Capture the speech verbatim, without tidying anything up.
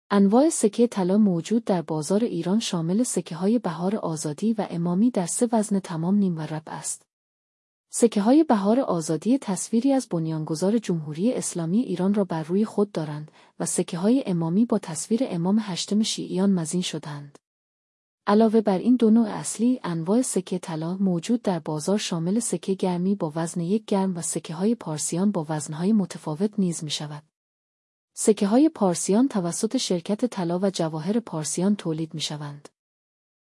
انواع سکه طلا موجود در بازار ایران شامل سکه‌های بهار آزادی و امامی در سه وزن تمام، نیم و ربع است. سکه‌های بهار آزادی تصویری از بنیانگذار جمهوری اسلامی ایران را بر روی خود دارند و سکه‌های امامی با تصویر امام هشتم شیعیان مزین شده‌اند. علاوه بر این دو نوع اصلی، انواع سکه طلا موجود در بازار شامل سکه گرمی با وزن یک گرم و سکه‌های پارسیان با وزن‌های متفاوت نیز می‌شود. سکه‌های پارسیان توسط شرکت طلا و جواهر پارسیان تولید می‌شوند.